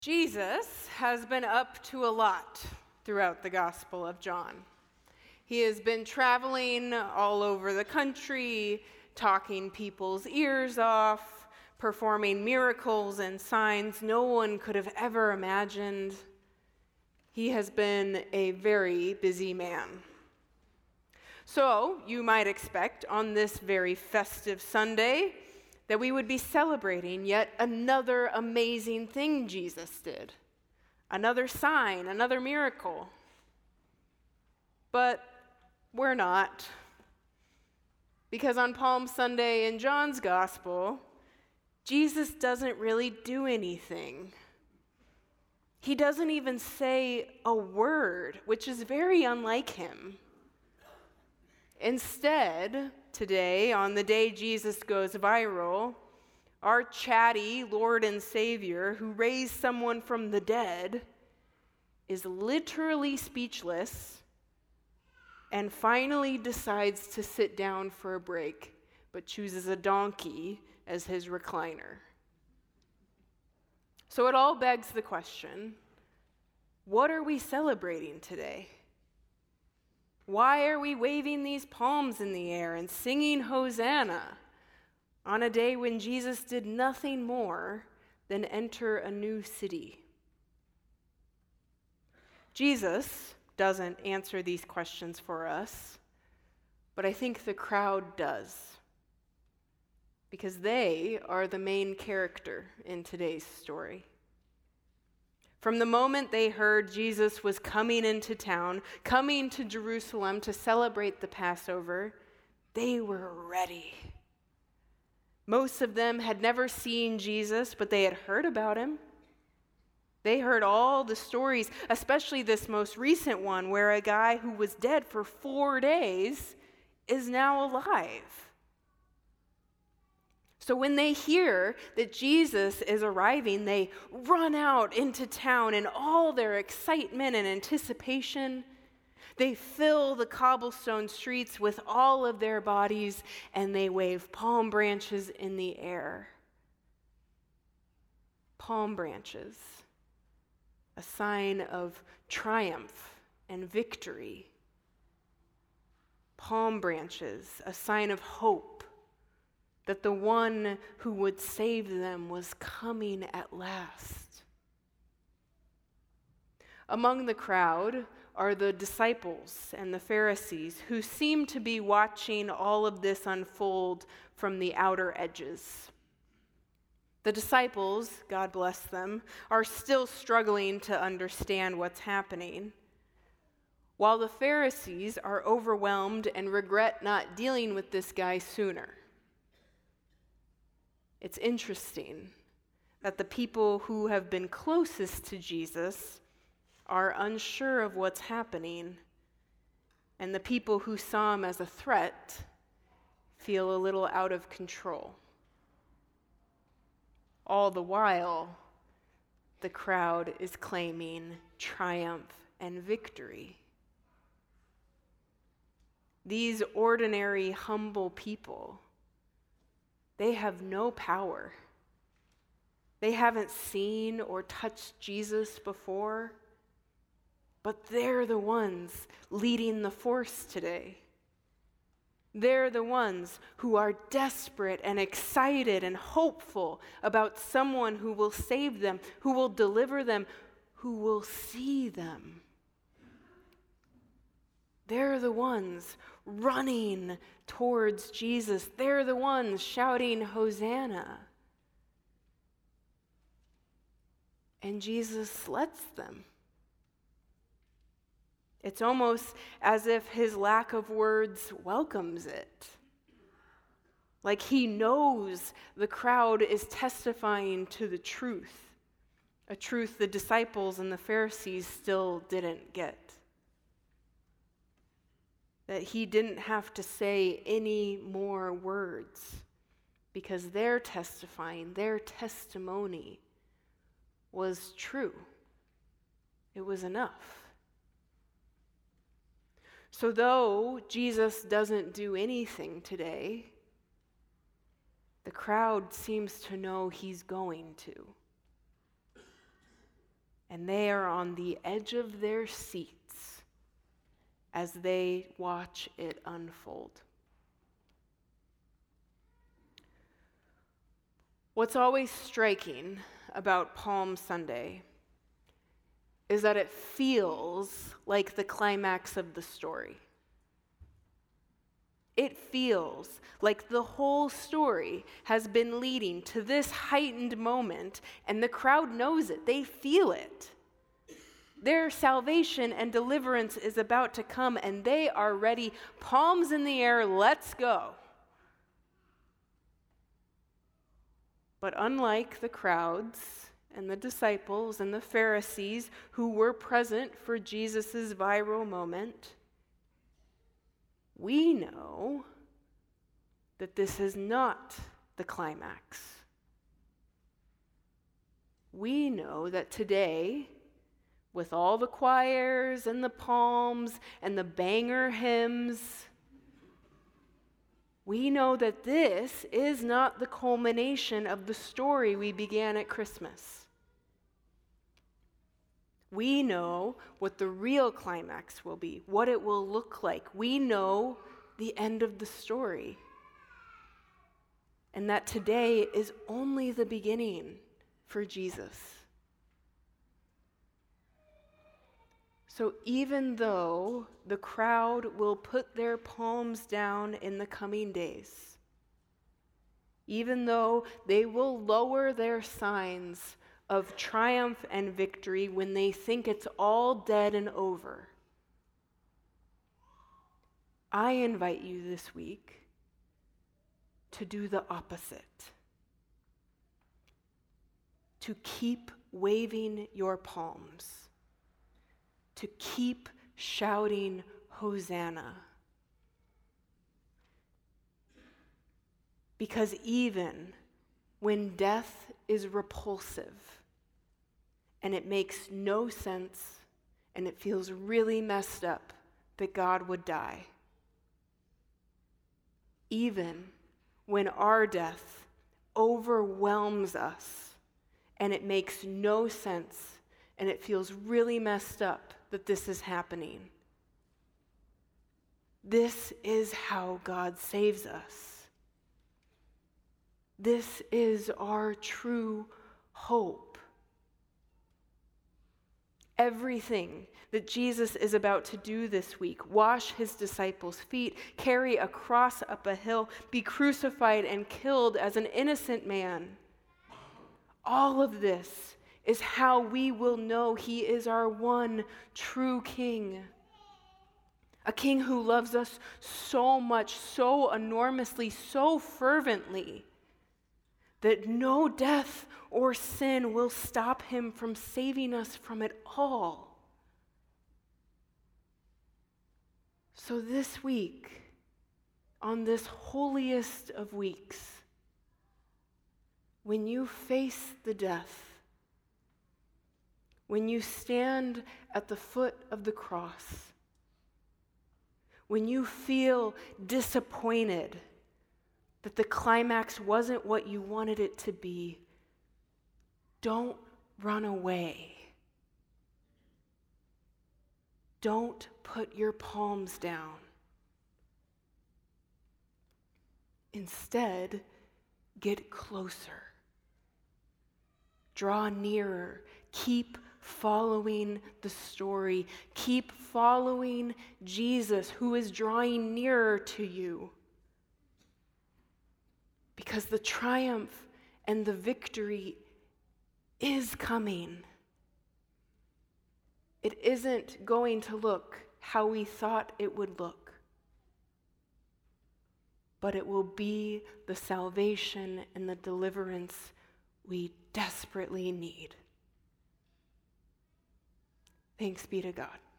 Jesus has been up to a lot throughout the Gospel of John. He has been traveling all over the country, talking people's ears off, performing miracles and signs no one could have ever imagined. He has been a very busy man. So, you might expect on this very festive Sunday that we would be celebrating yet another amazing thing Jesus did. Another sign, another miracle. But we're not. Because on Palm Sunday in John's Gospel, Jesus doesn't really do anything. He doesn't even say a word, which is very unlike him. Instead, today, on the day Jesus goes viral, our chatty Lord and Savior, who raised someone from the dead, is literally speechless and finally decides to sit down for a break, but chooses a donkey as his recliner. So it all begs the question, what are we celebrating today? Why are we waving these palms in the air and singing Hosanna on a day when Jesus did nothing more than enter a new city? Jesus doesn't answer these questions for us, but I think the crowd does, because they are the main character in today's story. From the moment they heard Jesus was coming into town, coming to Jerusalem to celebrate the Passover, they were ready. Most of them had never seen Jesus, but they had heard about him. They heard all the stories, especially this most recent one where a guy who was dead for 4 days is now alive. So when they hear that Jesus is arriving, they run out into town in all their excitement and anticipation. They fill the cobblestone streets with all of their bodies, and they wave palm branches in the air. Palm branches, a sign of triumph and victory. Palm branches, a sign of hope, that the one who would save them was coming at last. Among the crowd are the disciples and the Pharisees, who seem to be watching all of this unfold from the outer edges. The disciples, God bless them, are still struggling to understand what's happening, while the Pharisees are overwhelmed and regret not dealing with this guy sooner. It's interesting that the people who have been closest to Jesus are unsure of what's happening, and the people who saw him as a threat feel a little out of control. All the while, the crowd is claiming triumph and victory. These ordinary, humble people, they have no power. They haven't seen or touched Jesus before, but they're the ones leading the force today. They're the ones who are desperate and excited and hopeful about someone who will save them, who will deliver them, who will see them. They're the ones running towards Jesus. They're the ones shouting Hosanna. And Jesus lets them. It's almost as if his lack of words welcomes it. Like he knows the crowd is testifying to the truth, a truth the disciples and the Pharisees still didn't get. That he didn't have to say any more words because their testifying, their testimony was true. It was enough. So though Jesus doesn't do anything today, the crowd seems to know he's going to. and they are on the edge of their seats as they watch it unfold. What's always striking about Palm Sunday is that it feels like the climax of the story. It feels like the whole story has been leading to this heightened moment, and the crowd knows it. They feel it. Their salvation and deliverance is about to come, and they are ready. Palms in the air, let's go. But unlike the crowds and the disciples and the Pharisees who were present for Jesus' viral moment, we know that this is not the climax. We know that today, with all the choirs and the palms and the banger hymns, we know that this is not the culmination of the story we began at Christmas. We know what the real climax will be, what it will look like. We know the end of the story. And that today is only the beginning for Jesus. So even though the crowd will put their palms down in the coming days, even though they will lower their signs of triumph and victory when they think it's all dead and over, I invite you this week to do the opposite. To keep waving your palms. To keep shouting Hosanna. Because even when death is repulsive and it makes no sense and it feels really messed up that God would die, even when our death overwhelms us and it makes no sense and it feels really messed up that this is happening, this is how God saves us. This is our true hope. Everything that Jesus is about to do this week, wash his disciples' feet, carry a cross up a hill, be crucified and killed as an innocent man, all of this is how we will know he is our one true King. A King who loves us so much, so enormously, so fervently, that no death or sin will stop him from saving us from it all. So this week, on this holiest of weeks, when you face the death, when you stand at the foot of the cross, when you feel disappointed that the climax wasn't what you wanted it to be, don't run away. Don't put your palms down. Instead, get closer. Draw nearer. Keep following the story. Keep following Jesus, who is drawing nearer to you. Because the triumph and the victory is coming. It isn't going to look how we thought it would look, but it will be the salvation and the deliverance we desperately need. Thanks be to God.